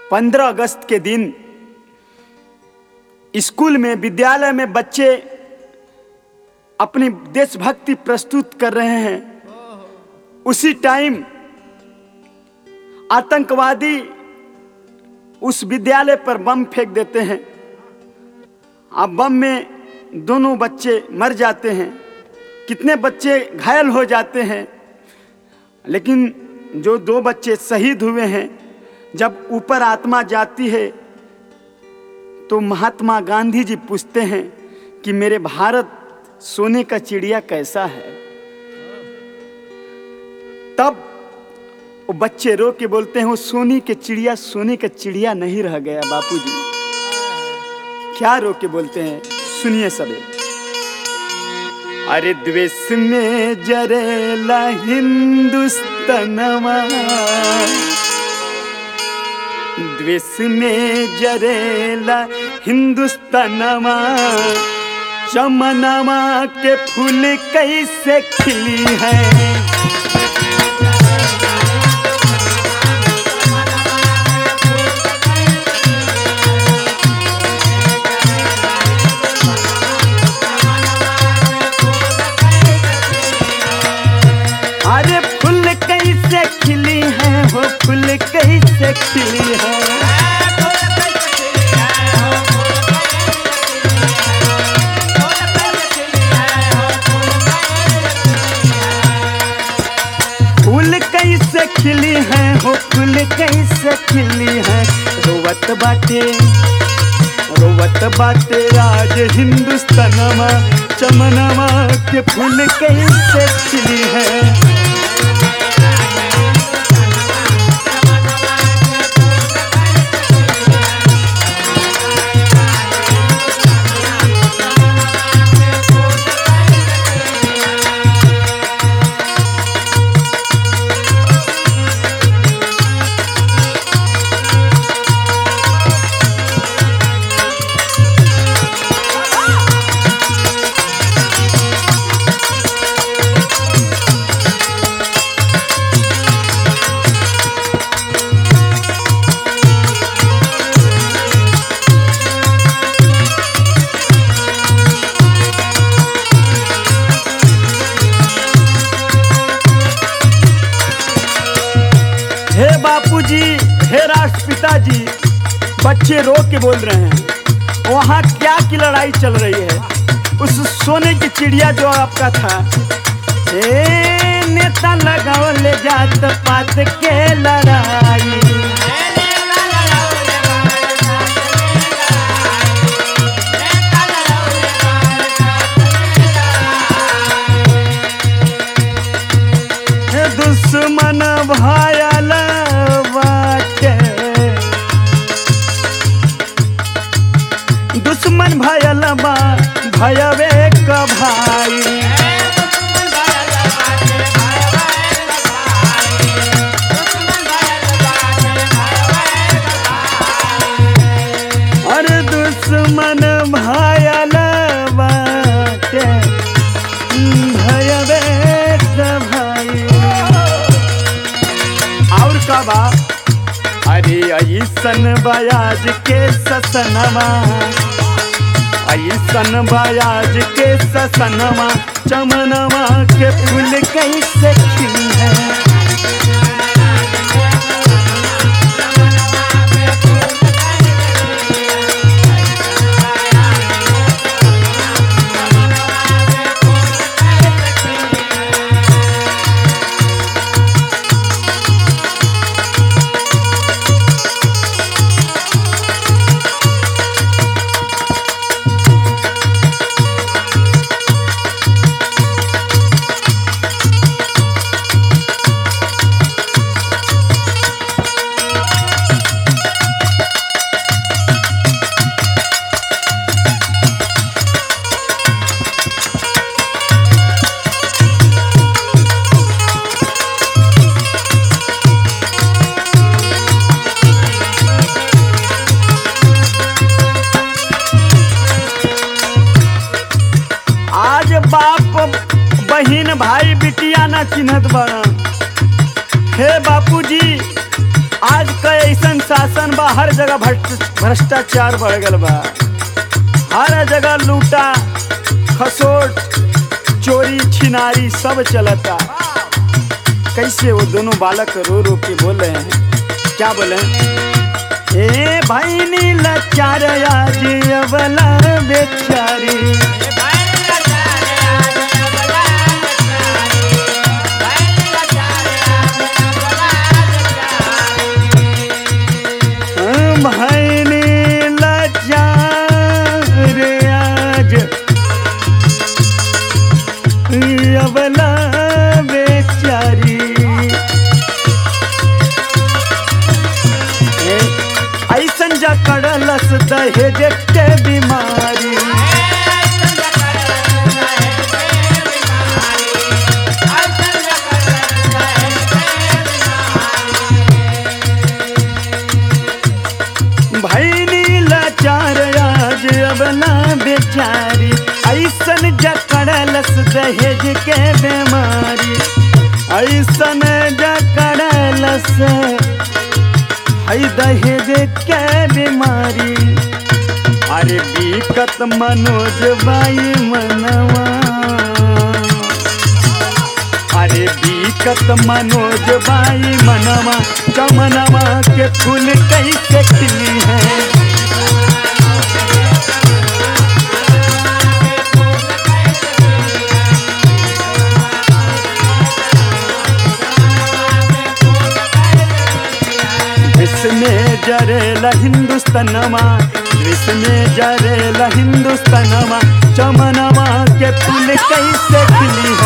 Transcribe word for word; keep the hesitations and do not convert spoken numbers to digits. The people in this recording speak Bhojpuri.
पंद्रह अगस्त के दिन स्कूल में, विद्यालय में बच्चे अपनी देशभक्ति प्रस्तुत कर रहे हैं। उसी टाइम आतंकवादी उस विद्यालय पर बम फेंक देते हैं। अब बम में दोनों बच्चे मर जाते हैं, कितने बच्चे घायल हो जाते हैं। लेकिन जो दो बच्चे शहीद हुए हैं, जब ऊपर आत्मा जाती है तो महात्मा गांधी जी पूछते हैं कि मेरे भारत सोने का चिड़िया कैसा है। तब वो बच्चे रो के बोलते हैं, वो सोने के चिड़िया सोने का चिड़िया नहीं रह गया बापूजी। क्या रो के बोलते हैं, सुनिए सबे। अरे द्वेष में जरेला हिंदुस्तानवा, द्वेष में जरेला हिंदुस्तानवा, चमनवा के फूल कैसे खिली है। अरे फूल कैसे खिली है, वो फूल कैसे खिली है। फूल कैसे खिली है, हो फूल कैसे खिली है। रोवत बाटे रोवत बाटे आज हिंदुस्तानवा, चमनवा के फूल कैसे खिली है। हे बापूजी, हे राष्ट्रपिता जी, बच्चे रो के बोल रहे हैं। वहाँ क्या की लड़ाई चल रही है? उस सोने की चिड़िया जो आपका था। ए नेता लगाओ ले जात पात के लड़ाई, दुश्मन भायल बाटे, दुश्मन भयल बा भयवे का भाई। अरे दुश्मन भयल बाटे भयवे का भाई। और का बा, अरे ऐसन बयाज के ससनवा, ऐसन बयाज के ससनवा, चमनवा के फूल कैसे खिली है। बहिन भाई बिटिया ना चिन्हत बड़ा। हे बापूजी, आज का ऐसा शासन बा, हर जगह भ्रष्ट- भ्रष्टाचार बढ़ गल बा, हर जगह लूटा खसोट चोरी छिनारी सब चलता। कैसे वो दोनों बालक रो रो के बोल रहे हैं, क्या बोले? ए भाई नी लाचार आज अबला बेचारी, भाई नी लाचार आज अबला बेचारी। ऐसन जा कड़लस दहेज के बीमारी, भैनी लाचार आज अबला बेचारी, ऐसन जा कड़लस दहेज के बीमारी, ऐसन जा कड़लस हई दहेज के बीमारी। अरे बीकत मनोज बाई मनवा, अरे बीकत मनोज बाई मनवा, चमनवा के फूल कैसे खिली है। इसमें जरेला हिंदुस्तानमा, इसमें जरेला हिंदुस्तानमा, चमनवा के फूल कैसे खिली